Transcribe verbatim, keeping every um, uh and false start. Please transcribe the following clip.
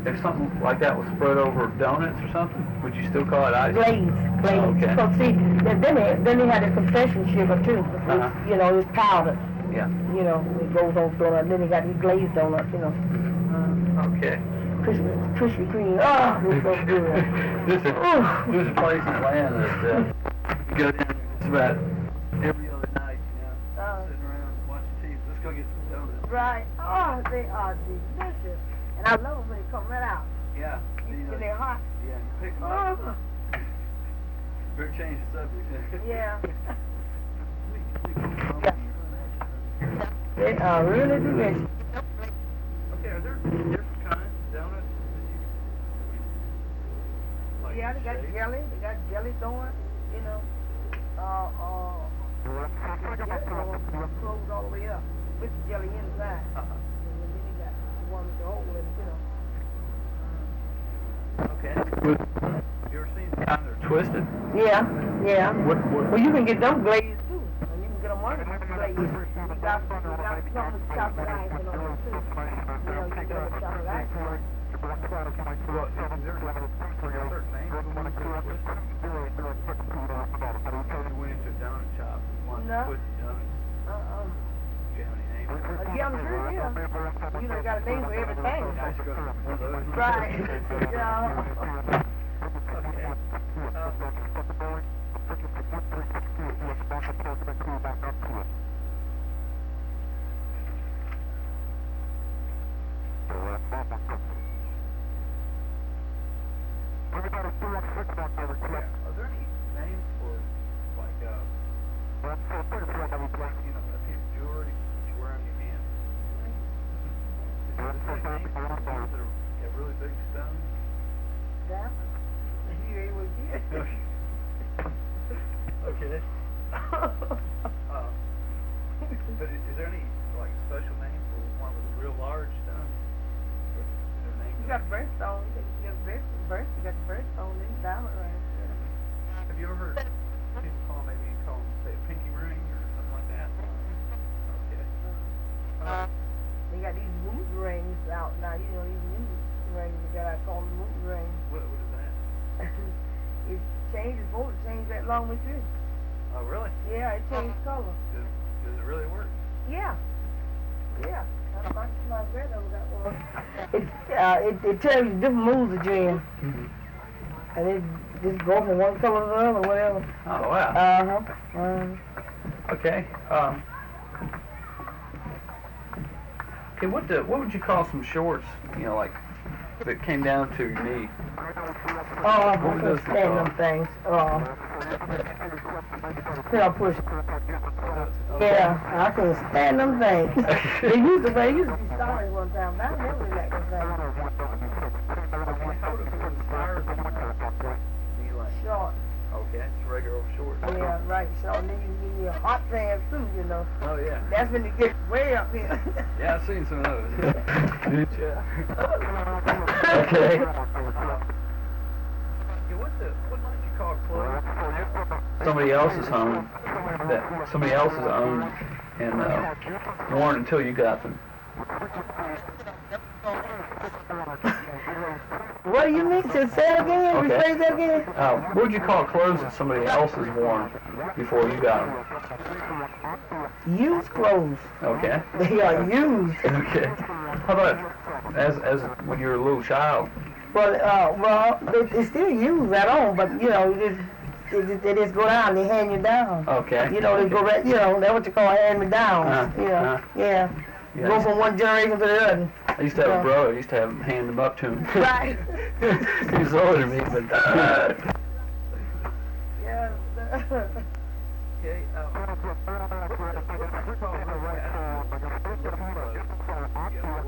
if something like that was spread over donuts or something, would you still call it ice? Glaze, glaze. Oh, okay. So see, then they, then they had a confection sugar too. It's, Uh-huh. you know, it's powdered. Yeah. You know, it goes on donut. Then they got these glazed donuts, you know. Mm-hmm. Okay. Krispy, Krispy Kreme. Oh, it's so good. there's, a, there's a place in Atlanta that uh, you go down just about every other night, you know, Uh, sitting around watching T V. Let's go get some donuts. right. Oh, they are delicious. And I love them when they come right out. Yeah. You, You know, when they're hot. yeah, you pick them Oh. up. Better change the subject. Yeah. We, we can go Yeah. They are really delicious. Okay, are there different kinds of donuts that you like? Yeah, they got shape? jelly. They got jelly donuts, you know. Uh, uh, the jelly donuts closed all the way up with the jelly inside. Uh-huh. And then you got the one with the hole in it, you know. Okay. With, you ever seen the kind that are twisted? Yeah, yeah. What, what, Well, you can get them glazed too. And you can get them under glazed. You got, you got some with chocolate icing on it too. You know, you can get them with chocolate icing on it. well, is there a certain name for the ones that are twisted? You went into a donut shop and wanted No. to twisted donuts. Uh-uh. Do you have any names? Uh, yeah, I'm sure, yeah. You know, got a name for everything. I just got one of those. Right. Yeah. Okay. Uh, yeah. Are there any names for, like, uh, you know, a piece of jewelry that you wear on your hand? Is there a certain name for ones that are, have really big stones? That one? You ain't with you. Okay. Uh, but is, is there any, like, special name for one with a real large stone? Or is there a name You for got that? birthstone. You got birth, birth. You got the birthstone. Then diamond ring. Have you ever heard people call, maybe you call them, say, a pinky ring or something like that? Okay. Uh, They got these mood rings out now. You know these mood rings. You got I call them mood rings. what, what is that? It changes. Supposed to change that long with you. Oh, really? Yeah, it changed color. Does, does it really work? Yeah. Yeah. I my, my grandmother got one. It, uh, it, it tells you different moods that you're in. Mm-hmm. And it just go from one color to the other, whatever. Oh, wow. Uh-huh. Uh-huh. Okay. Um, okay, what the, what would you call some shorts, you know, like, that came down to your knee? Oh, I What would couldn't those be stand called? them things. Oh. Yeah, push. Okay. Yeah, I couldn't stand them things. They used to, they used to be sorry one time, but I never like them things. Okay, how would it be inspired knee length? Short. Okay, it's regular old shorts. Yeah, right, short. And then you give me a hot pants too, you know. Oh, yeah. That's when it gets way up here. Yeah, I've seen some of those. Good job. Okay. Yeah, what the, what might you call clothes? Somebody else's home, that somebody else's owned and uh, worn until you got them. What do you mean? Say it again? Okay. Rephrase that again? Uh, what would you call clothes that somebody else has worn before you got them? Used clothes. Okay. They are used. Okay. How about as as when you were a little child? Well, uh, well, they, they still use that on, but you know, you just, they, just- they just go down, they hand you down. Okay. You know, they go right, you know, that's what you call hand me down. Uh, yeah, uh. yeah. Yeah, Go from one generation to the other. I used to have Yeah. a brother. I used to have him hand them up to him. Right. He was older than me, but. Uh, Yeah. okay. Um, what, what, what, what, what, what, what, what, what, what, what, what,